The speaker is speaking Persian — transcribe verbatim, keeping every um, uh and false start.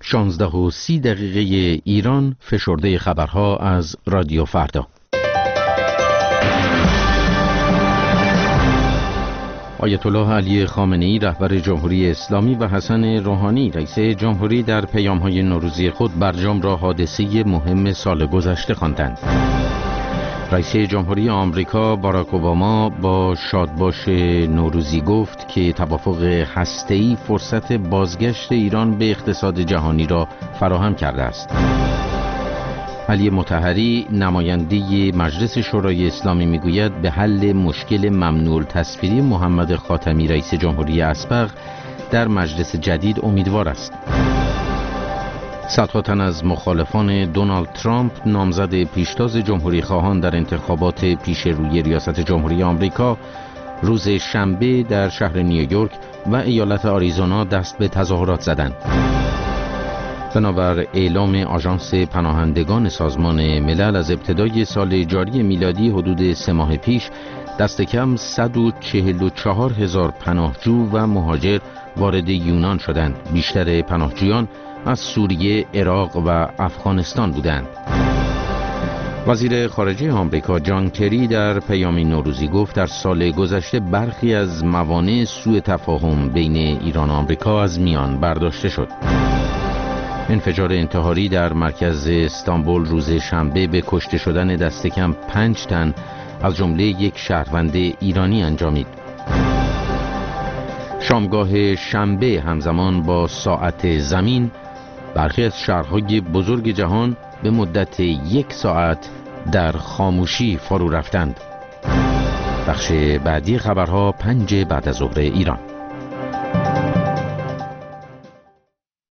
شانزده و سی دقیقه ایران، فشرده خبرها از رادیو فردا. آیت الله علی خامنه‌ای رهبر جمهوری اسلامی و حسن روحانی رئیس جمهوری در پیام‌های نوروزی خود برجام را حادثه مهم سال گذشته خواندند. رئیس جمهوری آمریکا باراک اوباما با شادباش نوروزی گفت که توافق هسته‌ای فرصت بازگشت ایران به اقتصاد جهانی را فراهم کرده است. علی مطهری نماینده مجلس شورای اسلامی میگوید به حل مشکل ممنوع التصویری محمد خاتمی رئیس جمهوری اسبق در مجلس جدید امیدوار است. صدها تن از مخالفان دونالد ترامپ نامزد پیشتاز جمهوری خواهان در انتخابات پیش روی ریاست جمهوری آمریکا روز شنبه در شهر نیویورک و ایالت آریزونا دست به تظاهرات زدند. بنابر اعلام آژانس پناهندگان سازمان ملل از ابتدای سال جاری میلادی حدود سه ماه پیش دست کم صد و چهل و چهار هزار پناهجو و مهاجر وارد یونان شدند. بیشتر پناهجویان از سوریه، عراق و افغانستان بودند. وزیر خارجه آمریکا جان کری در پیام نوروزی گفت در سال گذشته برخی از موانع سوء تفاهم بین ایران و آمریکا از میان برداشته شد. انفجار انتحاری در مرکز استانبول روز شنبه به کشته شدن دست کم پنج تن از جمله یک شهروند ایرانی انجامید. شامگاه شنبه همزمان با ساعت زمین برخی از شهرهای بزرگ جهان به مدت یک ساعت در خاموشی فرو رفتند. بخش بعدی خبرها پنج بعد از ظهر ایران.